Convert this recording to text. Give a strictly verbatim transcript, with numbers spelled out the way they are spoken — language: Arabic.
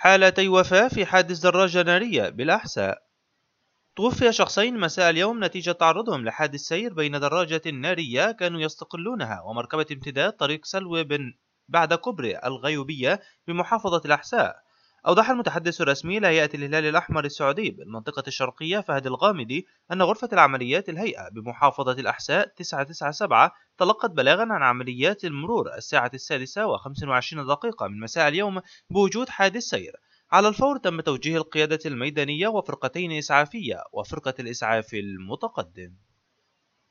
حالتي وفاة في حادث دراجة نارية بالأحساء. توفي شخصين مساء اليوم نتيجة تعرضهم لحادث سير بين دراجة نارية كانوا يستقلونها ومركبة امتداد طريق سلوى بن بعد كوبري الغيوبية بمحافظة الأحساء. أوضح المتحدث الرسمي لهيئة الهلال الأحمر السعودي بالمنطقة الشرقية فهد الغامدي أن غرفة العمليات الهيئة بمحافظة الأحساء تسعة تسعة سبعة تلقت بلاغا عن عمليات المرور الساعة السادسة وخمس وعشرين دقيقة من مساء اليوم بوجود حادث سير. على الفور تم توجيه القيادة الميدانية وفرقتين إسعافية وفرقة الإسعاف المتقدم.